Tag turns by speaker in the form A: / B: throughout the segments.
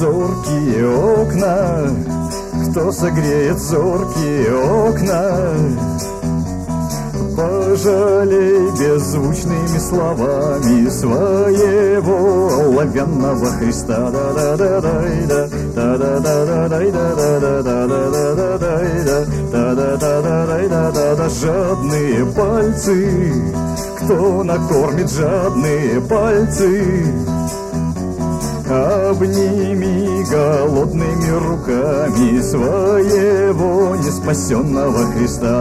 A: зоркие окна? Кто согреет зоркие окна? Пожалей беззвучными словами своего оловянного Христа. Жадные пальцы, кто накормит жадные пальцы? Обними голодными руками своего неспасенного Христа.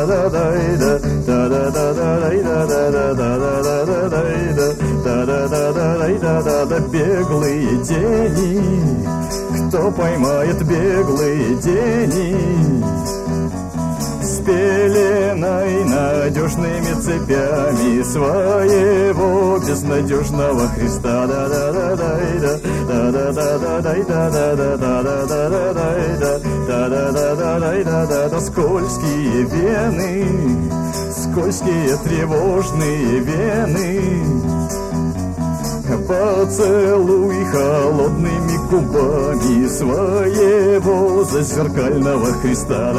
A: Беглые тени, кто поймает беглые тени? С пеленой надежными цепями своего безнадежного Христа. Скользкие вены, скользкие тревожные вены. Поцелуй холодными губами своего зазеркального Христа.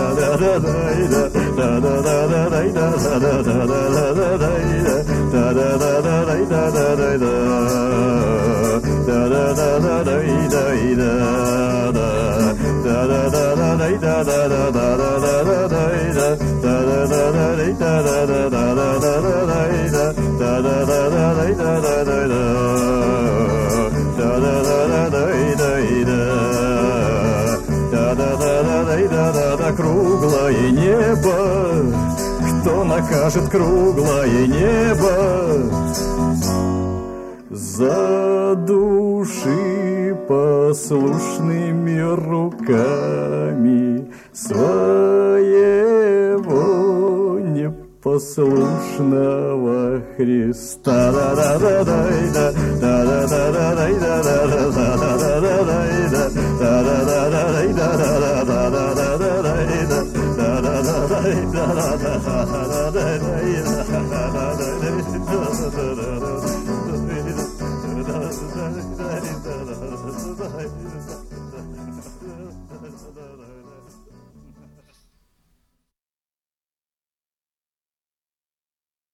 A: Круглое небо, кто накажет круглое небо? Задуши послушными руками своего непослушного Христа.